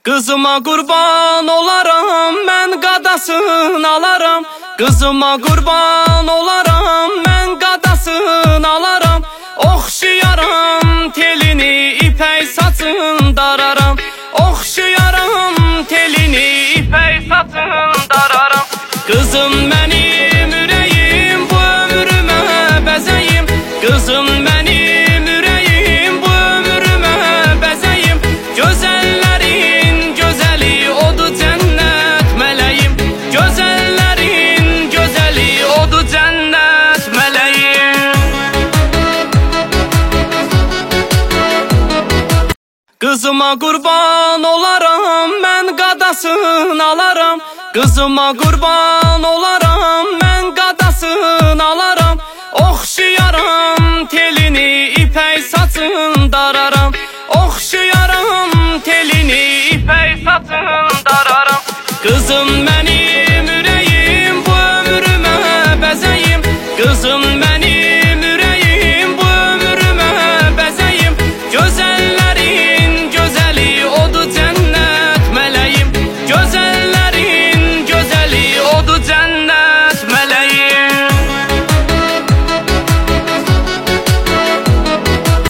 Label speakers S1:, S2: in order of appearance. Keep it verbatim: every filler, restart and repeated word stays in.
S1: Kızıma kurban olaram, mən qadasın alaram. Kızıma kurban olaram, mən qadasın alaram. Oxşuyaram telini, ipək saçın dararam. Oxşuyaram telini, ipək saçın dararam. Kızım mənim ürəyim, bu ömrümə bəzəyim. Kızım mənim ürəyim, bu ömrümə bəzəyim. Gözəllərin gözəli odu cənnət mələyim. Gözəllərin gözəli odu cənnət mələyim. Kızıma kurban olaram, mən qadasın alaram. Kızıma kurban olaram, mən qadasın alaram. Oxşuyaram telini, ipək saçın dararam. Oxşuyaram telini, ipək saçın dararam. Kızım